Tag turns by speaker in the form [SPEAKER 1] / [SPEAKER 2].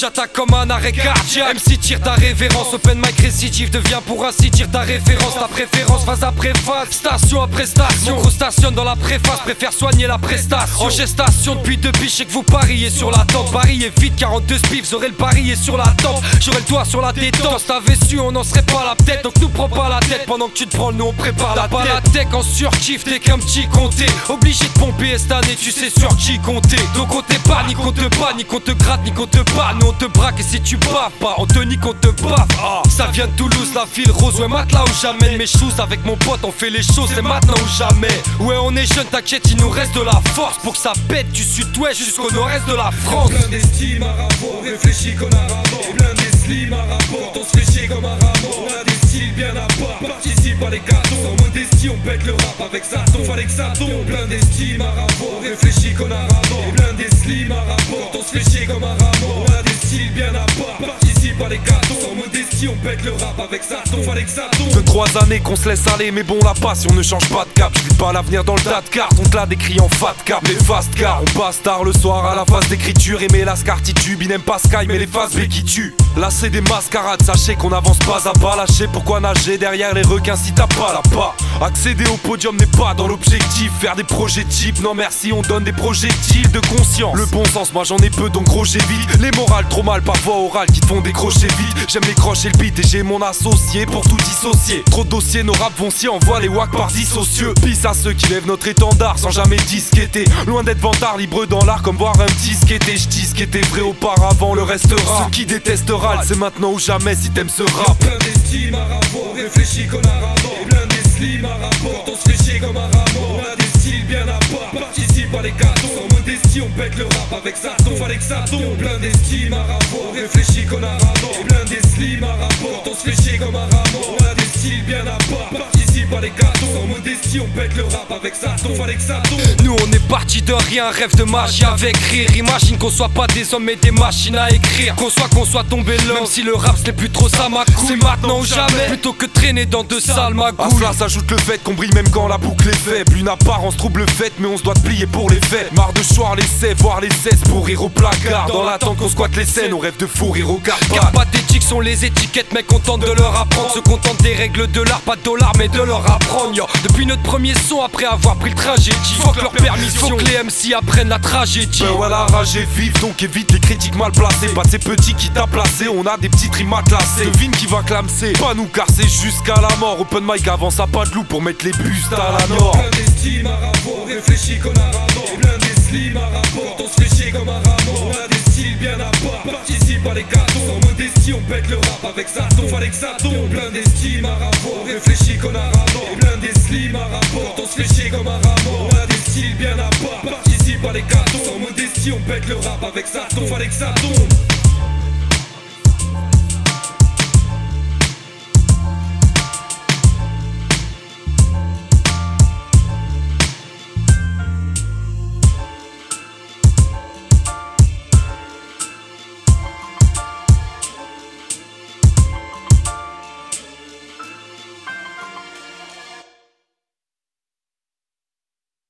[SPEAKER 1] j'attaque comme un arrêt cardiaque. MC tire ta révérence, open mic récidive devient pour ainsi dire ta référence. Ta préférence phase après phase, station après station. Mon gros stationne dans la préface, préfère soigner la prestation. En gestation depuis deux piches et que vous pariez sur la tente. Pariez vite, 42 spiffs, j'aurais le parier sur la tempe. J'aurais le toit sur la détente. Si t'avais su, on n'en serait pas la tête. Donc nous prends pas la tête pendant que tu te prends, nous on prépare la tête. T'as pas la tech en surkiff, t'es qu'un petit compté. Obligé de pomper cette année, tu sais sur qui compter. Donc on t'épargne, ni qu'on te bat, ni qu'on te gratte, ni qu'on te bat. Nous on te braque et si tu baves pas, on te nique, on te baffe. Ça vient de Toulouse, la ville rose, ouais matelas ou jamais. Mes choses avec mon pote, on fait les choses, c'est maintenant ou jamais. Ouais on est jeune, t'inquiète, il nous reste de la force. Pour que ça pète du sud-ouest jusqu'au nord-est de la France.
[SPEAKER 2] Plein d'estime à rapport, réfléchis qu'on a rapport. Plein d'estime à rapport, on se fait chier comme un rapport. On a des styles bien à part, participe à les cartons. Sans modestie on pète le rap avec ça tombe, fallait que ça tombe. Plein d'estime à rapport, réfléchis qu'on a rapport. Plein d'estime à rapport, on se fait chier comme un rapport. On a des styles bien à part, participe à les cartons. Sans modestie on pète le rap avec ça tombe, fallait que ça tombe.
[SPEAKER 3] 2-3 années qu'on se laisse aller, mais bon la passion ne change pas de cap. Je vis pas l'avenir dans le tas de cartes, on te l'a décrit en fat cap. Les fast cars, on passe tard le soir à la phase d'écriture. Aimer la scartitude, il n'aime pas Sky mais les phases B qui tuent. Là c'est des mascarades, sachez qu'on avance pas à pas. Lâchez pourquoi nager derrière les requins si t'as pas la pas. Accéder au podium n'est pas dans l'objectif. Faire des projets types, non merci on donne des projectiles de conscience. Le bon sens, moi j'en ai peu donc gros j'ai vite. Les morales trop mal par voie orale qui te font décrocher vite. J'aime les croches et le beat et j'ai mon associé pour tout dissocier. Trop de dossiers, nos raps vont s'y envoie les wacks par dissocieux. Pisse à ceux qui lèvent notre étendard sans jamais disqueter. Loin d'être vantard, libre dans l'art comme voir un petit skater. J'dis ce qui était vrai auparavant, le restera. Ceux qui détestent râle, c'est maintenant ou jamais si t'aimes ce rap.
[SPEAKER 2] Plein d'estime à rapport, réfléchis qu'on a rapport. Plein d'estime à rapport, on se fait chier comme un rapport. On a des styles bien à part, participe à les cartons. Sans modestie on pète le rap avec ça tombe, fallait que ça tombe. Plein d'estime à rapport, réfléchis qu'on a rapport. Plein d'estime à rapport, on se fait chier comme un rapport. On a des styles bien à part, participe à les cartons. Sans modestie on pète le rap avec ça tombe, fallait que ça tombe.
[SPEAKER 1] Nous on est parti de rien, rêve de magie avec rire. Imagine qu'on soit pas des hommes mais des machines à écrire. Qu'on soit tombé là, même si le rap c'est plus trop ça ma couille. C'est maintenant ou jamais, plutôt que traîner dans deux salles ma
[SPEAKER 3] À
[SPEAKER 1] couille.
[SPEAKER 3] cela s'ajoute le fait qu'on brille même quand la boucle est faible. Une apparence trouble faite mais on se doit de plier pour les faits. Marre de choir l'essai, voir les cesses pour rire au placard. Dans l'attente qu'on squatte les scènes, on rêve de fou rire au Carpates.
[SPEAKER 1] Pathétiques sont les étiquettes, mec, on tente de leur apprendre. Se contentent des règles de l'art, pas de dollars, mais de leur apprendre. Yo. Depuis notre premier son, après avoir pris le tragédie, faut que leur permission, faut que les MC apprennent la tragédie.
[SPEAKER 3] Ben voilà, rage est vive, donc évite les critiques mal placées. Pas de ces petits qui t'a placé, on a des petits rimes à classer. Devine qui va clamser, pas nous car c'est jusqu'à la mort. Open mic avance à pas de loup pour mettre les bustes à la nord.
[SPEAKER 2] Plein d'estime à rapport, réfléchis qu'on a rapport. Plein d'estime à rapport, on se fait chier comme un rapport. On a des styles bien à part, participe à les cartons. Sans modestie on pète le rap avec ça tombe, fallait que ça tombe. Plein d'estime à rapport, réfléchis qu'on a rapport. Plein d'estime à rapport, on se fait chier comme un rapport. On a des styles bien à part, participe à les cartons. Sans modestie on pète le rap avec ça tombe, fallait que ça tombe.